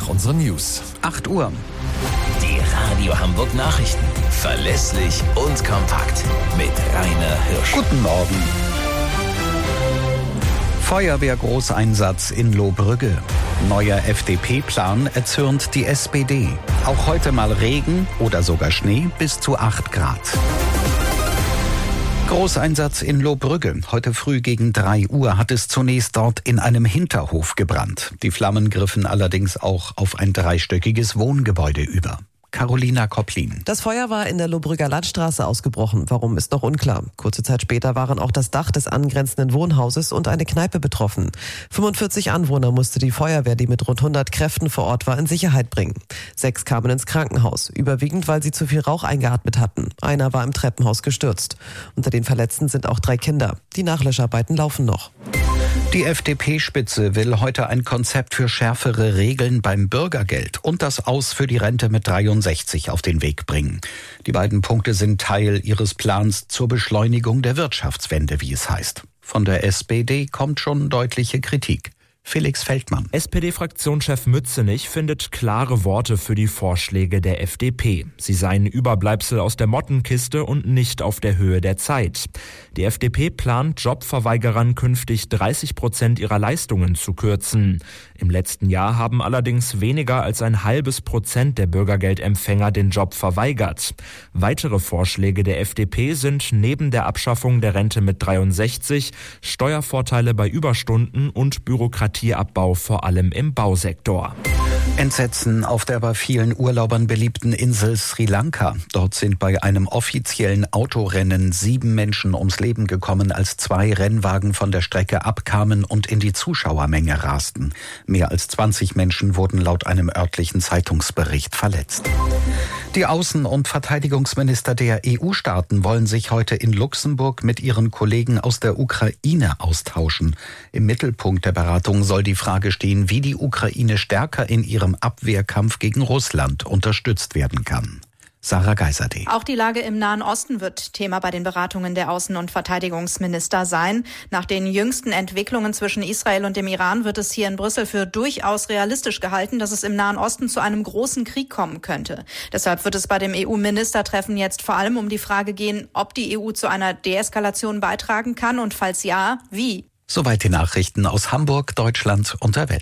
nach unseren News. 8 Uhr. Die Radio Hamburg Nachrichten. Verlässlich und kompakt. Mit Rainer Hirsch. Guten Morgen. Feuerwehrgroßeinsatz in Lohbrügge. Neuer FDP-Plan erzürnt die SPD. Auch heute mal Regen oder sogar Schnee bis zu 8 Grad. Großeinsatz in Lohbrügge. Heute früh gegen 3 Uhr hat es zunächst dort in einem Hinterhof gebrannt. Die Flammen griffen allerdings auch auf ein 3-stöckiges Wohngebäude über. Carolina Kopplin. Das Feuer war in der Lohbrügger Landstraße ausgebrochen. Warum, ist noch unklar. Kurze Zeit später waren auch das Dach des angrenzenden Wohnhauses und eine Kneipe betroffen. 45 Anwohner musste die Feuerwehr, die mit rund 100 Kräften vor Ort war, in Sicherheit bringen. 6 kamen ins Krankenhaus, überwiegend, weil sie zu viel Rauch eingeatmet hatten. Einer war im Treppenhaus gestürzt. Unter den Verletzten sind auch 3 Kinder. Die Nachlöscharbeiten laufen noch. Die FDP-Spitze will heute ein Konzept für schärfere Regeln beim Bürgergeld und das Aus für die Rente mit 63 auf den Weg bringen. Die beiden Punkte sind Teil ihres Plans zur Beschleunigung der Wirtschaftswende, wie es heißt. Von der SPD kommt schon deutliche Kritik. Felix Feldmann. SPD-Fraktionschef Mützenich findet klare Worte für die Vorschläge der FDP. Sie seien Überbleibsel aus der Mottenkiste und nicht auf der Höhe der Zeit. Die FDP plant, Jobverweigerern künftig 30% ihrer Leistungen zu kürzen. Im letzten Jahr haben allerdings weniger als 0,5% der Bürgergeldempfänger den Job verweigert. Weitere Vorschläge der FDP sind neben der Abschaffung der Rente mit 63 Steuervorteile bei Überstunden und Bürokratieabbau vor allem im Bausektor. Entsetzen auf der bei vielen Urlaubern beliebten Insel Sri Lanka. Dort sind bei einem offiziellen Autorennen 7 Menschen ums Leben gekommen, als 2 Rennwagen von der Strecke abkamen und in die Zuschauermenge rasten. Mehr als 20 Menschen wurden laut einem örtlichen Zeitungsbericht verletzt. Die Außen- und Verteidigungsminister der EU-Staaten wollen sich heute in Luxemburg mit ihren Kollegen aus der Ukraine austauschen. Im Mittelpunkt der Beratung soll die Frage stehen, wie die Ukraine stärker in ihrem Abwehrkampf gegen Russland unterstützt werden kann. Sarah Geiserde. Auch die Lage im Nahen Osten wird Thema bei den Beratungen der Außen- und Verteidigungsminister sein. Nach den jüngsten Entwicklungen zwischen Israel und dem Iran wird es hier in Brüssel für durchaus realistisch gehalten, dass es im Nahen Osten zu einem großen Krieg kommen könnte. Deshalb wird es bei dem EU-Ministertreffen jetzt vor allem um die Frage gehen, ob die EU zu einer Deeskalation beitragen kann und falls ja, wie. Soweit die Nachrichten aus Hamburg, Deutschland und der Welt.